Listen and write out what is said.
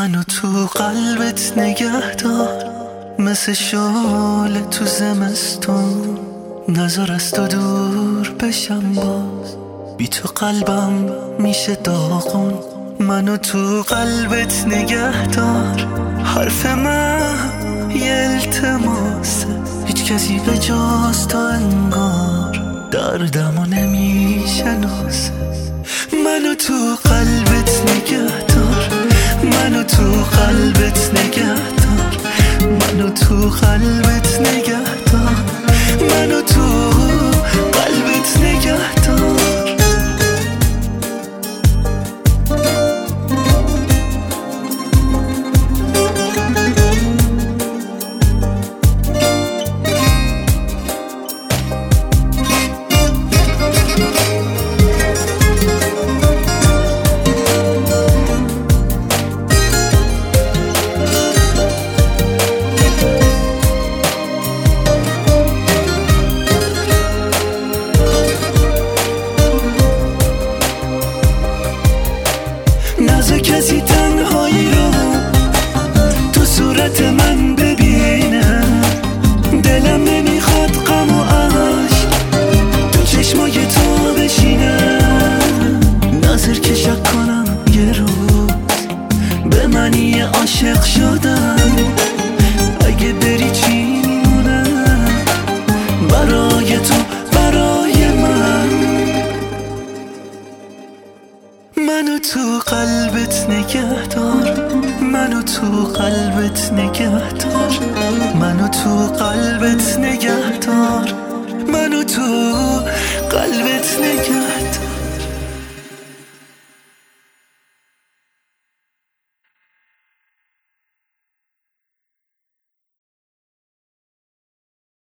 منو تو قلبت نگه دار، مثل شعله تو زمستون. نذار از تو دور بشم باز، بی تو قلبم میشه داغون. منو تو قلبت نگه دار، حرف من یه التماسه، هیچ کسی به جز تو انگار دردمو نمیشناسه. منو تو قلبت نگه دار، منو تو قلبت نگه دار، منو تو قلبت نگه دار، منو تو قلبت نگه دار. نذار کسی تنهایی رو تو صورت من ببینه، دلم نمیخواد غم و عشق تو چشمای تو بشینه. نذار که شک کنم یه روز به منی عاشق شدم، اگه بری چی میمونه برای تو برای من. منو تو قلبت نگه دار، منو تو قلبت نگه دار، منو تو قلبت نگه دار، منو تو قلبت نگه دار.